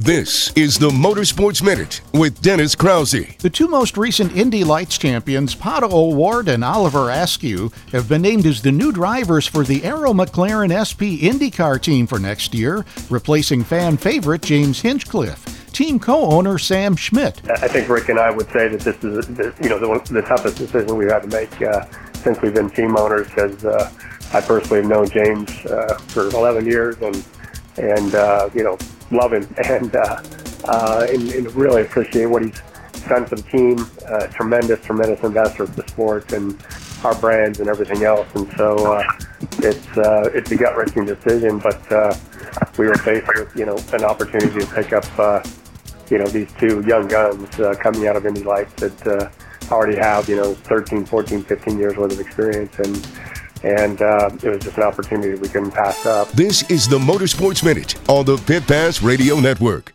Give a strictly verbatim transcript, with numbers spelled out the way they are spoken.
This is the Motorsports Minute with Dennis Krause. The two most recent Indy Lights champions, Pato O'Ward and Oliver Askew, have been named as the new drivers for the Arrow McLaren S P IndyCar team for next year, replacing fan favorite James Hinchcliffe. Team co-owner Sam Schmidt. I think Rick and I would say that this is, you know, the, the toughest decision we've had to make uh, since we've been team owners, because uh, I personally have known James uh, for eleven years and, and uh, you know, love him and, uh, uh, and, and really appreciate what he's done for the team. Uh, tremendous, tremendous investor for the sport and our brands and everything else. And so uh, it's uh, it's a gut-wrenching decision, but uh, we were faced with, you know, an opportunity to pick up, uh, you know, these two young guns uh, coming out of Indy Lights that uh, already have, you know, thirteen, fourteen, fifteen years worth of experience. And And uh, it was just an opportunity we couldn't pass up. This is the Motorsports Minute on the Pit Pass Radio Network.